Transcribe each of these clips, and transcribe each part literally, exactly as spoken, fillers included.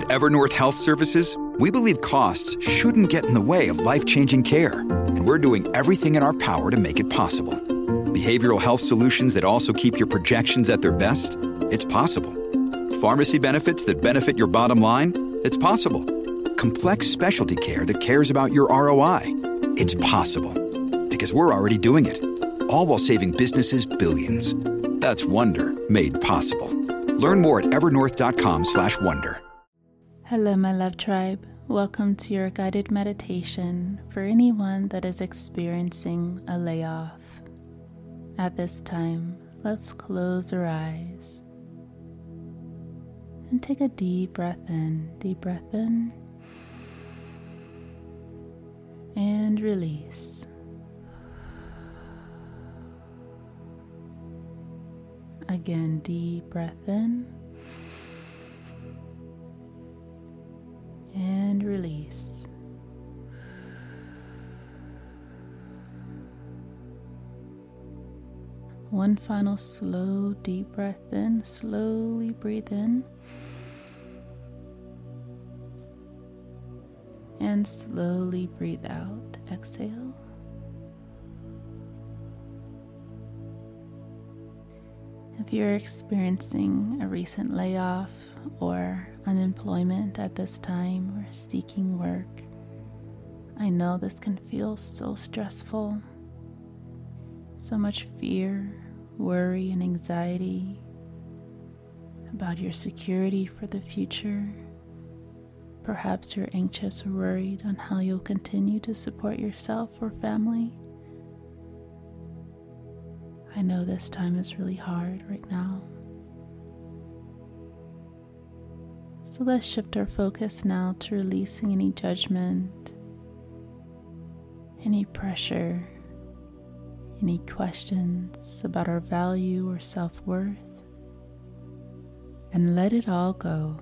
At Evernorth Health Services, we believe costs shouldn't get in the way of life-changing care, and we're doing everything in our power to make it possible. Behavioral health solutions that also keep your projections at their best? It's possible. Pharmacy benefits that benefit your bottom line? It's possible. Complex specialty care that cares about your R O I? It's possible. Because we're already doing it. All while saving businesses billions. That's Wonder made possible. Learn more at evernorth.com slash wonder. Hello, my love tribe. Welcome to your guided meditation for anyone that is experiencing a layoff. At this time, let's close our eyes and take a deep breath in. Deep breath in and release. Again, deep breath in and release. One final slow, deep breath in. Slowly breathe in and slowly breathe out. Exhale. If you're experiencing a recent layoff or unemployment at this time or seeking work, I know this can feel so stressful. So much fear, worry, and anxiety about your security for the future. Perhaps you're anxious or worried on how you'll continue to support yourself or family. I know this time is really hard right now. So let's shift our focus now to releasing any judgment, any pressure, any questions about our value or self-worth, and let it all go.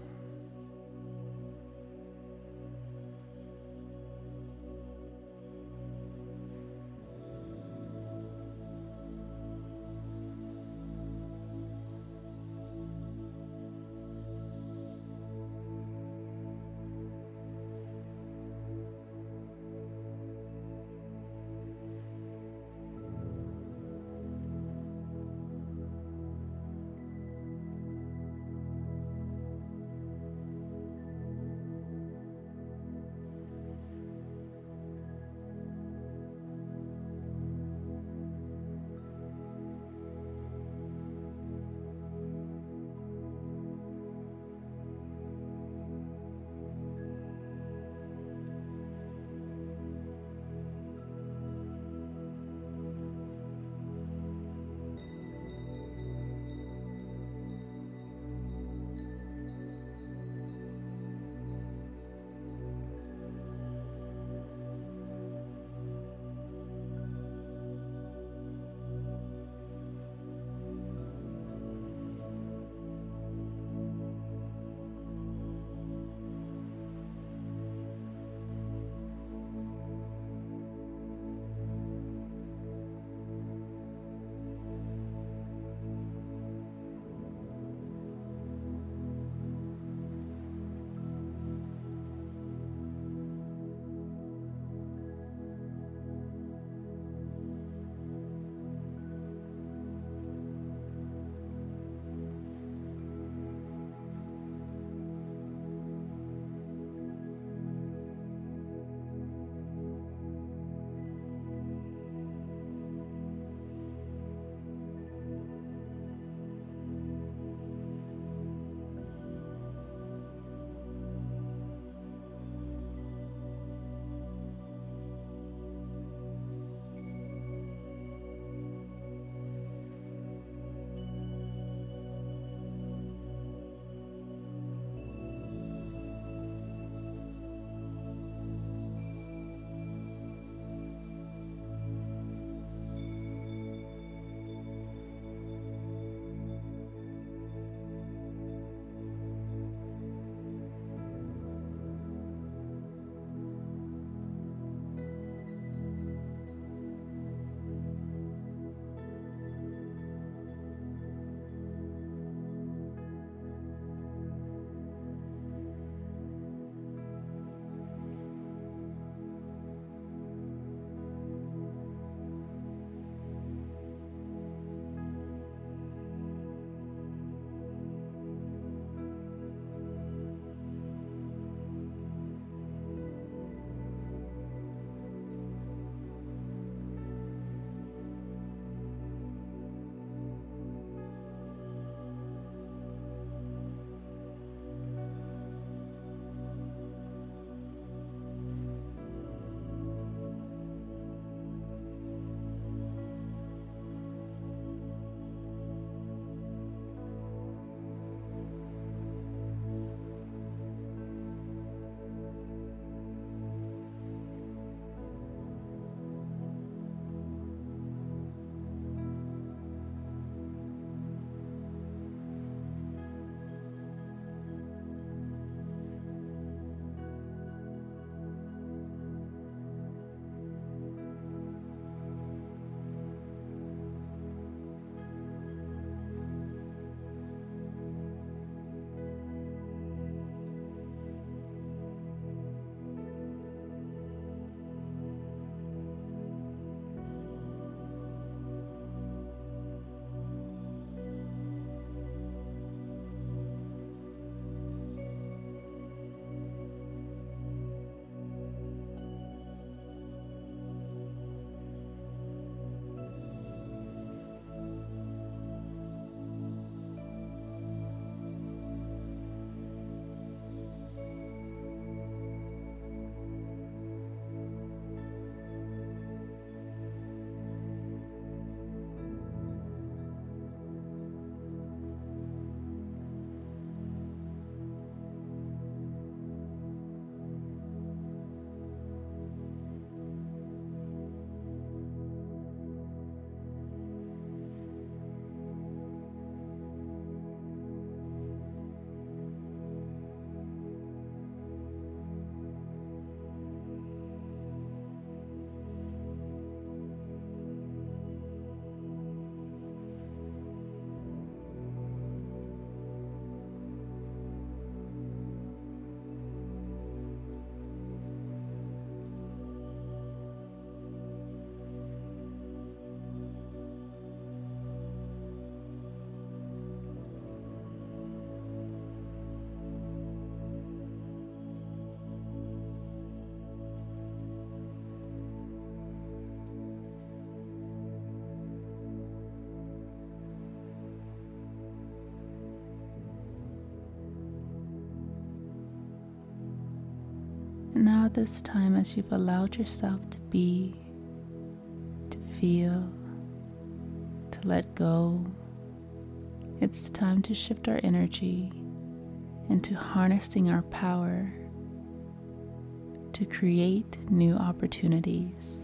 Now, this time, as you've allowed yourself to be, to feel, to let go, it's time to shift our energy into harnessing our power to create new opportunities.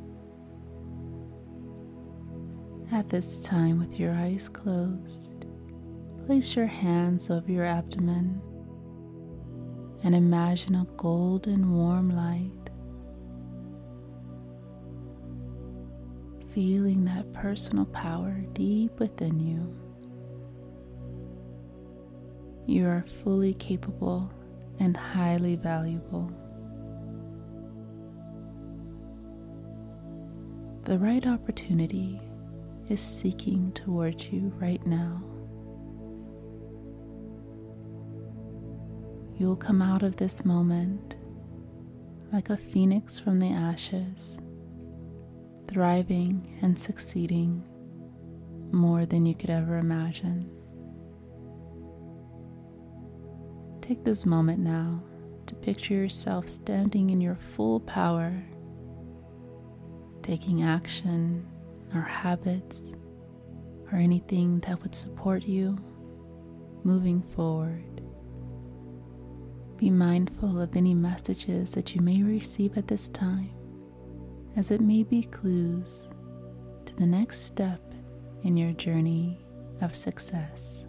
At this time, with your eyes closed, place your hands over your abdomen and imagine a golden warm light. Feeling that personal power deep within you. You are fully capable and highly valuable. The right opportunity is seeking towards you right now. You'll come out of this moment like a phoenix from the ashes, thriving and succeeding more than you could ever imagine. Take this moment now to picture yourself standing in your full power, taking action or habits or anything that would support you moving forward. Be mindful of any messages that you may receive at this time, as it may be clues to the next step in your journey of success.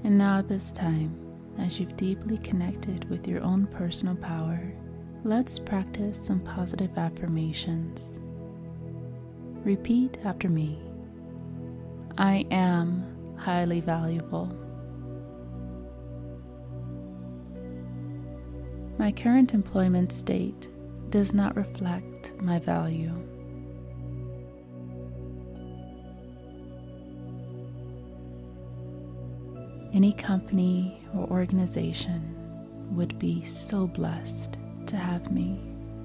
And now at this time, as you've deeply connected with your own personal power, let's practice some positive affirmations. Repeat after me. I am highly valuable. My current employment state does not reflect my value. Any company or organization would be so blessed to have me.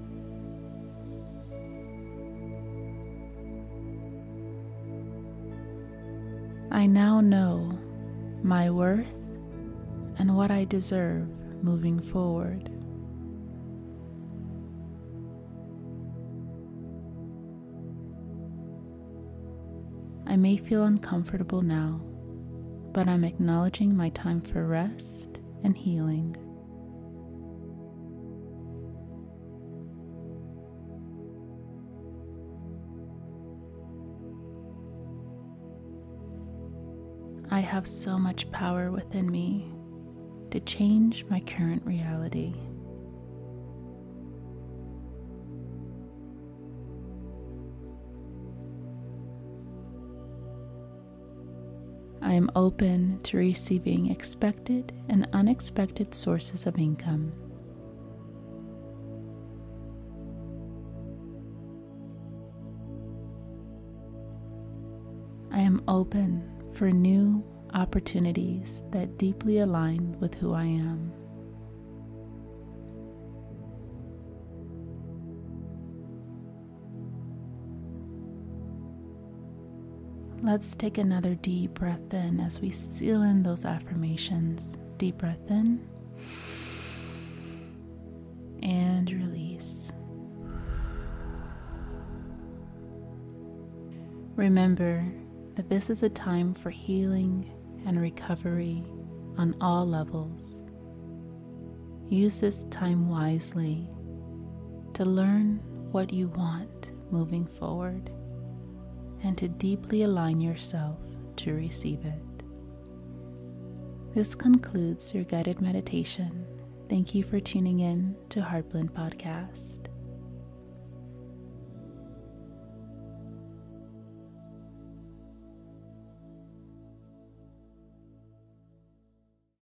I now know my worth and what I deserve moving forward. I may feel uncomfortable now, but I'm acknowledging my time for rest and healing. I have so much power within me to change my current reality. I am open to receiving expected and unexpected sources of income. I am open for new opportunities that deeply align with who I am. Let's take another deep breath in as we seal in those affirmations. Deep breath in and release. Remember that this is a time for healing and recovery on all levels. Use this time wisely to learn what you want moving forward and to deeply align yourself to receive it. This concludes your guided meditation. Thank you for tuning in to Heartblend Podcast.